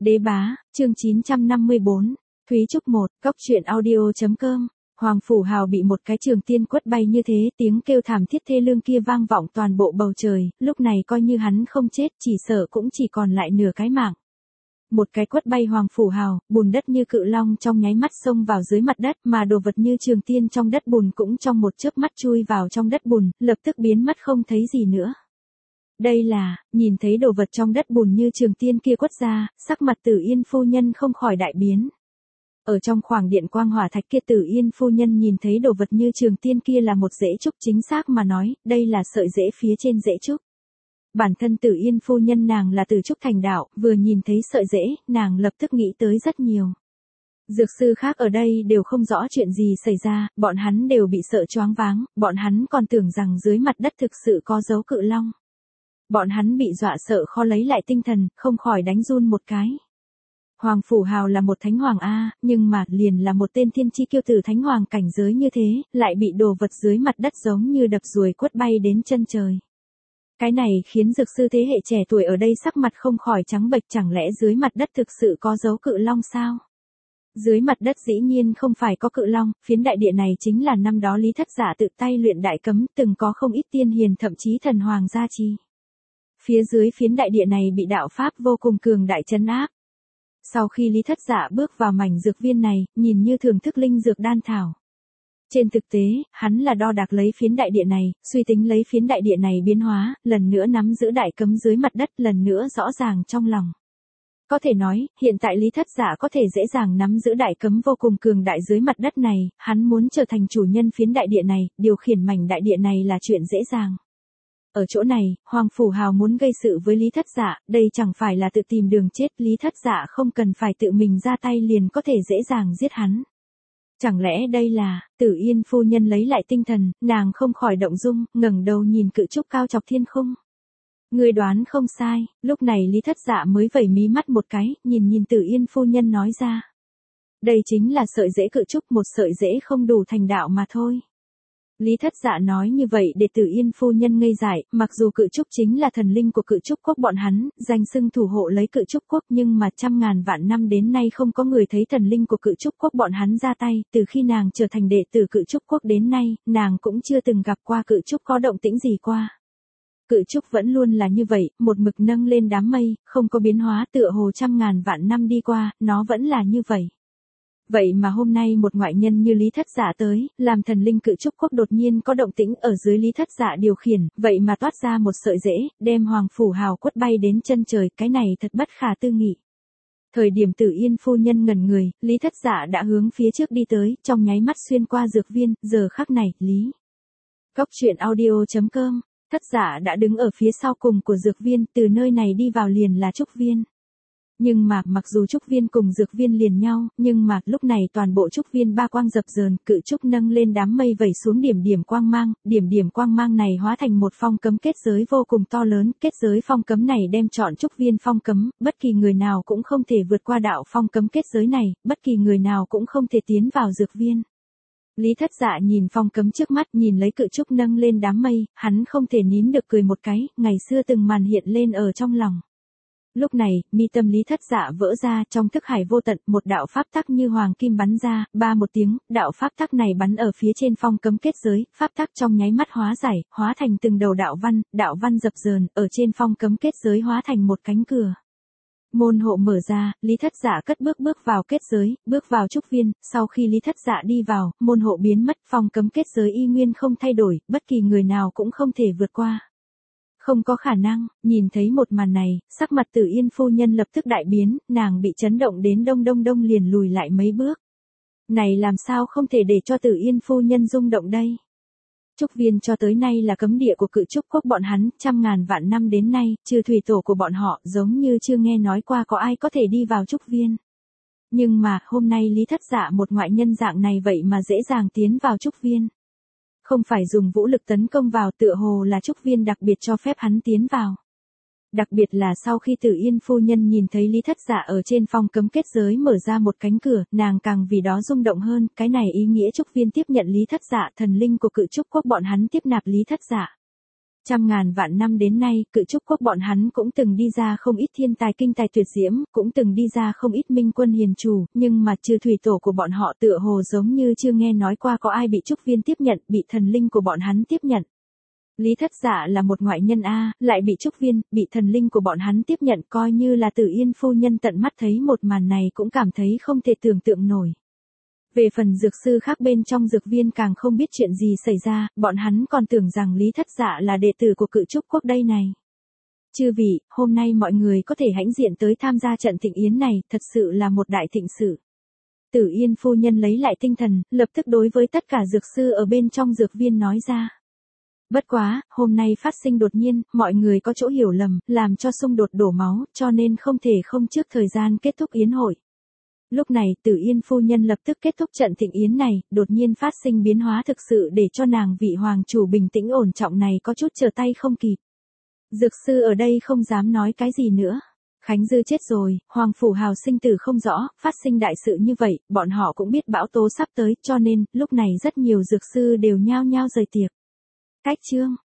Đế bá, chương 954, Thúy Trúc 1, Cốc truyện audio.com. Hoàng Phủ Hào bị một cái trường tiên quất bay như thế, tiếng kêu thảm thiết thê lương kia vang vọng toàn bộ bầu trời, lúc này coi như hắn không chết, chỉ sợ cũng chỉ còn lại nửa cái mạng. Một cái quất bay Hoàng Phủ Hào, bùn đất như cự long trong nháy mắt xông vào dưới mặt đất, mà đồ vật như trường tiên trong đất bùn cũng trong một chớp mắt chui vào trong đất bùn, lập tức biến mất không thấy gì nữa. Đây là, nhìn thấy đồ vật trong đất bùn như trường tiên kia quất ra, sắc mặt Tử Yên phu nhân không khỏi đại biến. Ở trong khoảng điện quang hỏa thạch kia Tử Yên phu nhân nhìn thấy đồ vật như trường tiên kia là một rễ trúc, chính xác mà nói, đây là sợi rễ phía trên rễ trúc. Bản thân Tử Yên phu nhân nàng là từ trúc thành đạo, vừa nhìn thấy sợi rễ, nàng lập tức nghĩ tới rất nhiều. Dược sư khác ở đây đều không rõ chuyện gì xảy ra, bọn hắn đều bị sợ choáng váng, bọn hắn còn tưởng rằng dưới mặt đất thực sự có dấu cự long. Bọn hắn bị dọa sợ khó lấy lại tinh thần, không khỏi đánh run một cái. Hoàng Phủ Hào là một thánh hoàng A, nhưng mà liền là một tên thiên chi kiêu tử thánh hoàng cảnh giới như thế, lại bị đồ vật dưới mặt đất giống như đập ruồi quất bay đến chân trời. Cái này khiến dược sư thế hệ trẻ tuổi ở đây sắc mặt không khỏi trắng bệch, chẳng lẽ dưới mặt đất thực sự có dấu cự long sao? Dưới mặt đất dĩ nhiên không phải có cự long, phiến đại địa này chính là năm đó Lý Thất Giả tự tay luyện đại cấm, từng có không ít tiên hiền thậm chí thần hoàng gia trì. Phía dưới phiến đại địa này bị đạo pháp vô cùng cường đại trấn áp. Sau khi Lý Thất Giả bước vào mảnh dược viên này, nhìn như thưởng thức linh dược đan thảo. Trên thực tế, hắn là đo đạc lấy phiến đại địa này, suy tính lấy phiến đại địa này biến hóa, lần nữa nắm giữ đại cấm dưới mặt đất, lần nữa rõ ràng trong lòng. Có thể nói, hiện tại Lý Thất Giả có thể dễ dàng nắm giữ đại cấm vô cùng cường đại dưới mặt đất này, hắn muốn trở thành chủ nhân phiến đại địa này, điều khiển mảnh đại địa này là chuyện dễ dàng. Ở chỗ này, Hoàng Phủ Hào muốn gây sự với Lý Thất Giả, đây chẳng phải là tự tìm đường chết, Lý Thất Giả không cần phải tự mình ra tay liền có thể dễ dàng giết hắn. Chẳng lẽ đây là, Tử Yên phu nhân lấy lại tinh thần, nàng không khỏi động dung, ngẩng đầu nhìn cự trúc cao chọc thiên khung. Người đoán không sai, lúc này Lý Thất Giả mới vẩy mí mắt một cái, nhìn Tử Yên phu nhân nói ra. Đây chính là sợi rễ cự trúc, một sợi rễ không đủ thành đạo mà thôi. Lý Thất Dạ nói như vậy để Tử Yên phu nhân ngây dại, mặc dù cự trúc chính là thần linh của cự trúc quốc bọn hắn, danh xưng thủ hộ lấy cự trúc quốc, nhưng mà trăm ngàn vạn năm đến nay không có người thấy thần linh của cự trúc quốc bọn hắn ra tay, từ khi nàng trở thành đệ tử cự trúc quốc đến nay, nàng cũng chưa từng gặp qua cự trúc có động tĩnh gì qua. Cự trúc vẫn luôn là như vậy, một mực nâng lên đám mây, không có biến hóa, tựa hồ trăm ngàn vạn năm đi qua, nó vẫn là như vậy. Vậy mà hôm nay một ngoại nhân như Lý Thất Giả tới, làm thần linh cự trúc quốc đột nhiên có động tĩnh ở dưới Lý Thất Giả điều khiển, vậy mà toát ra một sợi rễ, đem Hoàng Phủ Hào quất bay đến chân trời, cái này thật bất khả tư nghị. Thời điểm Tử Yên phu nhân ngẩn người, Lý Thất Giả đã hướng phía trước đi tới, trong nháy mắt xuyên qua dược viên, giờ khắc này, Lý. Cốc truyện audio.com, Thất Giả đã đứng ở phía sau cùng của dược viên, từ nơi này đi vào liền là trúc viên. Nhưng mà, mặc dù trúc viên cùng dược viên liền nhau, nhưng mà, lúc này toàn bộ trúc viên ba quang dập dờn, cự trúc nâng lên đám mây vẩy xuống điểm quang mang, điểm quang mang này hóa thành một phong cấm kết giới vô cùng to lớn, kết giới phong cấm này đem trọn trúc viên phong cấm, bất kỳ người nào cũng không thể vượt qua đạo phong cấm kết giới này, bất kỳ người nào cũng không thể tiến vào dược viên. Lý Thất Dạ nhìn phong cấm trước mắt, nhìn lấy cự trúc nâng lên đám mây, hắn không thể nín được cười một cái, ngày xưa từng màn hiện lên ở trong lòng. Lúc này, mi tâm Lý Thất Dạ vỡ ra, trong thức hải vô tận, một đạo pháp tắc như hoàng kim bắn ra, ba một tiếng, đạo pháp tắc này bắn ở phía trên phong cấm kết giới, pháp tắc trong nháy mắt hóa giải, hóa thành từng đầu đạo văn dập dờn, ở trên phong cấm kết giới hóa thành một cánh cửa. Môn hộ mở ra, Lý Thất Dạ cất bước vào kết giới, bước vào trúc viên, sau khi Lý Thất Dạ đi vào, môn hộ biến mất, phong cấm kết giới y nguyên không thay đổi, bất kỳ người nào cũng không thể vượt qua. Không có khả năng, nhìn thấy một màn này, sắc mặt Tử Yên phu nhân lập tức đại biến, nàng bị chấn động đến đông liền lùi lại mấy bước. Này làm sao không thể để cho Tử Yên phu nhân rung động đây? Trúc viên cho tới nay là cấm địa của cự trúc quốc bọn hắn, trăm ngàn vạn năm đến nay, trừ thủy tổ của bọn họ, giống như chưa nghe nói qua có ai có thể đi vào trúc viên. Nhưng mà, hôm nay Lý Thất Dạ một ngoại nhân dạng này vậy mà dễ dàng tiến vào trúc viên. Không phải dùng vũ lực tấn công vào, tựa hồ là trúc viên đặc biệt cho phép hắn tiến vào. Đặc biệt là sau khi Tử Yên phu nhân nhìn thấy Lý Thất Dạ ở trên phong cấm kết giới mở ra một cánh cửa, nàng càng vì đó rung động hơn, cái này ý nghĩa trúc viên tiếp nhận Lý Thất Dạ, thần linh của cự trúc quốc bọn hắn tiếp nạp Lý Thất Dạ. Trăm ngàn vạn năm đến nay, Cự Trúc Quốc bọn hắn cũng từng đi ra không ít thiên tài kinh tài tuyệt diễm, cũng từng đi ra không ít minh quân hiền chủ, nhưng mà trừ thủy tổ của bọn họ tựa hồ giống như chưa nghe nói qua có ai bị Trúc Viên tiếp nhận, bị thần linh của bọn hắn tiếp nhận. Lý Thất Dạ là một ngoại nhân lại bị Trúc Viên, bị thần linh của bọn hắn tiếp nhận, coi như là Tử Yên phu nhân tận mắt thấy một màn này cũng cảm thấy không thể tưởng tượng nổi. Về phần dược sư khác bên trong dược viên càng không biết chuyện gì xảy ra, bọn hắn còn tưởng rằng Lý Thất Dạ là đệ tử của Cự Trúc Quốc đây này. Chư vị, hôm nay mọi người có thể hãnh diện tới tham gia trận thịnh yến này, thật sự là một đại thịnh sự. Tử Yên phu nhân lấy lại tinh thần, lập tức đối với tất cả dược sư ở bên trong dược viên nói ra. Bất quá, hôm nay phát sinh đột nhiên, mọi người có chỗ hiểu lầm, làm cho xung đột đổ máu, cho nên không thể không trước thời gian kết thúc yến hội. Lúc này, Tử Yên phu nhân lập tức kết thúc trận thịnh yến này, đột nhiên phát sinh biến hóa thực sự để cho nàng vị hoàng chủ bình tĩnh ổn trọng này có chút trở tay không kịp. Dược sư ở đây không dám nói cái gì nữa. Khánh Dư chết rồi, Hoàng Phủ Hào sinh tử không rõ, phát sinh đại sự như vậy, bọn họ cũng biết bão tố sắp tới, cho nên, lúc này rất nhiều dược sư đều nhao nhao rời tiệc. Cách chương.